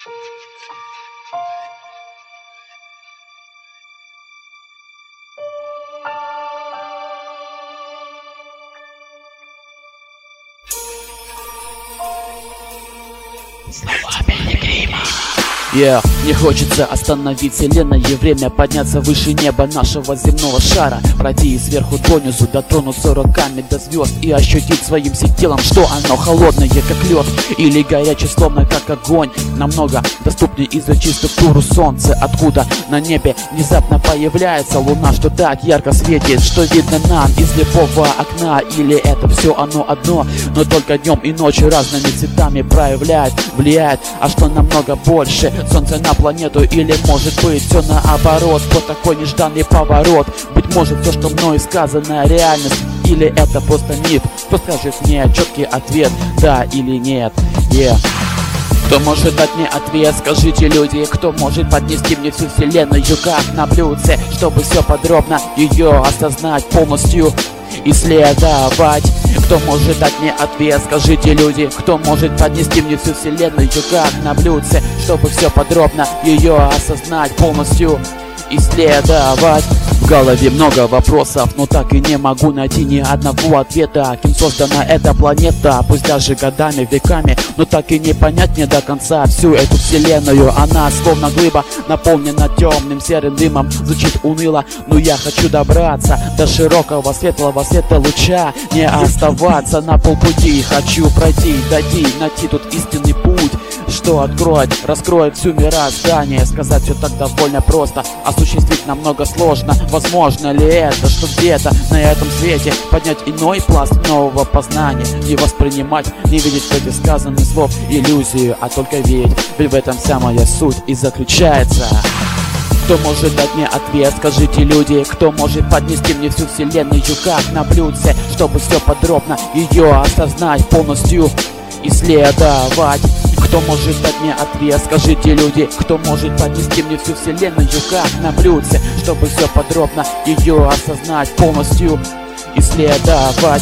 Слова пилигрима. Не хочется остановить вселенное время, подняться выше неба нашего земного шара, пройти сверху донизу, дотронуться руками до звезд и ощутить своим всем телом, что оно холодное, как лед, или горячее, словно как огонь. Намного доступнее изучить структуру солнца, откуда на небе внезапно появляется луна, что так ярко светит, что видно нам из любого окна. Или это все оно одно, но только днем и ночью разными цветами проявляет, влияет, а что намного больше солнце на планету, или может быть все наоборот, вот такой нежданный поворот. Быть может все, что мною сказано, реальность, или это просто миф? Кто скажет мне четкий ответ, да или нет? Кто может дать мне ответ, скажите, люди? Кто может поднести мне всю вселенную как на блюдце, чтобы все подробно ее осознать, полностью исследовать? Кто может дать мне ответ, скажите, люди? Кто может поднести мне всю вселенную как на блюдце, чтобы все подробно ее осознать, полностью исследовать? В голове много вопросов, но так и не могу найти ни одного ответа. Кем создана эта планета, пусть даже годами, веками, но так и не понять мне до конца всю эту вселенную. Она словно глыба, наполнена темным серым дымом. Звучит уныло, но я хочу добраться до широкого светлого света луча, не оставаться на полпути. Хочу пройти, дойти, найти тут истинный путь, что откроет, раскроет всю мироздание. Сказать все так довольно просто, осуществить намного сложно. Возможно ли это, что где-то на этом свете поднять иной пласт нового познания? Не воспринимать, не видеть в этих сказанных слов иллюзию, а только верить, ведь в этом вся моя суть и заключается. Кто может дать мне ответ, скажите, люди? Кто может поднести мне всю вселенную как на блюдце, чтобы все подробно ее осознать, полностью исследовать? Кто может дать мне ответ, скажите, люди? Кто может поднести мне всю вселенную как на блюдце, чтобы все подробно ее осознать, полностью исследовать?